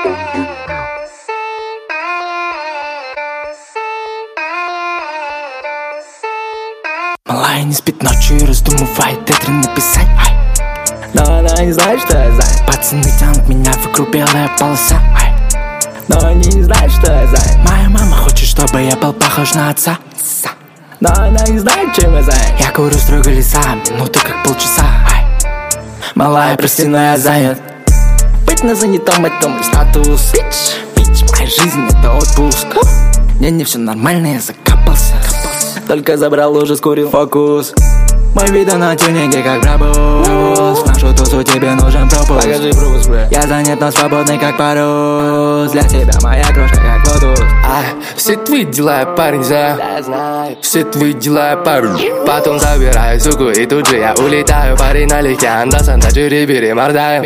Малая не спит ночью и раздумывает это написать. Но она не знает, что я занят. Пацаны тянут меня вокруг белая полоса. Но они не знают, что я занят. Моя мама хочет, чтобы я был похож на отца. Но она не знает, чем я занят. Я курю строго леса, минуты как полчаса. Малая, прости, но я занят. Быть на занятом — это мой статус. Бич, моя жизнь — это отпуск. Не все нормально, я закапался. Только забрал, уже скурил фокус. Мой видео на тюнинге как брабус. В нашу тусу тебе нужен пропуск. Покажи пропуск, бля. Я занят, но свободный как парус. Для тебя моя крошка как лотус. Все твои дела я парень за. Все твои дела я парень. Потом забираю суку и тут же я улетаю. Парень налегке, анда-санда, чири-бири, мордаю.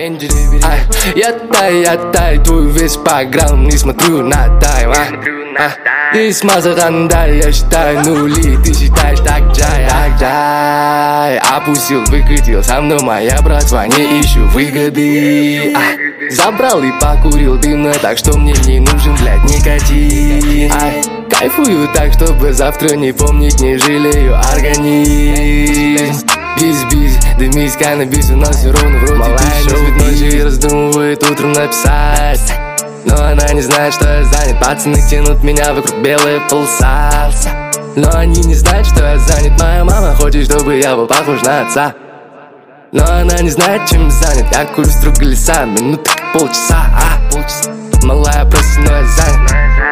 Я тай, твой весь программ, не смотрю на тайм. Ты смазан, да, я считаю нули. Ты считаешь так джай. Опустил, выкатил, со мной моя братва, не ищу выгоды. Забрал и покурил дымно, так что мне не нужен, блядь, никотин. Кайфую так, чтобы завтра не помнить, не жалею организм. Бис, дымись, каннабис, у нас все ровно вроде. Малая не спит ночью и раздумывает утром написать. Но она не знает, что я занят. Пацаны тянут меня вокруг белые полоса. Но они не знают, что я занят. Моя мама хочет, чтобы я был похож на отца. Но она не знает, чем занят. Я курю строго леса, минуты как полчаса. Малая, прости, но я занят.